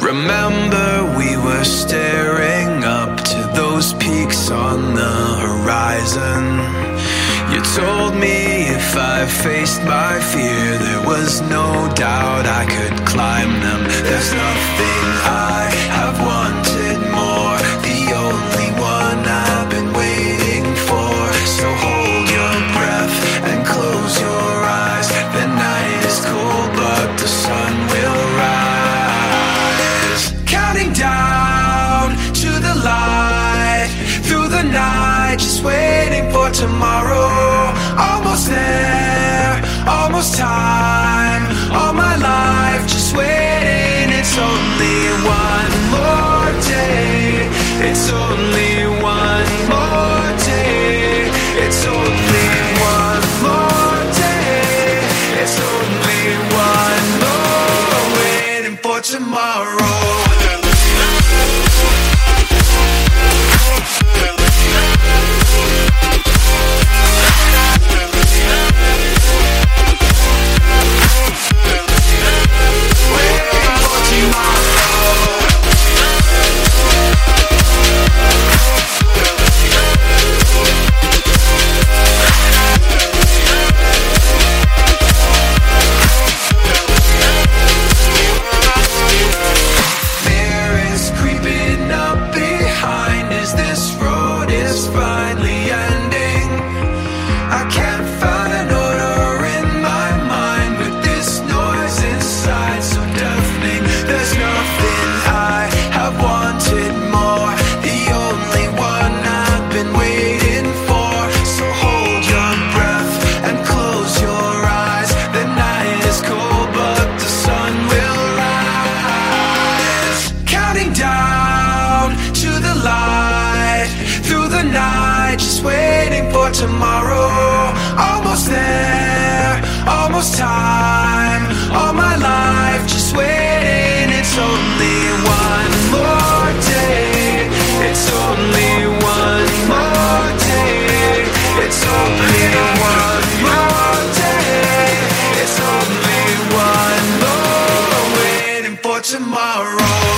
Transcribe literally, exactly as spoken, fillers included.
Remember we were staring up to those peaks on the horizon. You told me if I faced my fear, there was no doubt I could climb them. There's nothing I have wanted more, the only one I've been waiting for. So hold your breath and close your eyes. The night is cold but the sun will rise. Counting down to the light, through the night, just waiting for tomorrow. Almost there, almost time. All my life just waiting. It's only one more day. It's only one more day. It's only one more day. It's only one more, waiting for tomorrow. Tomorrow, almost there, almost time. All my life just waiting. It's only one more day. It's only one more day. It's only one more day. It's only one more, waiting for tomorrow.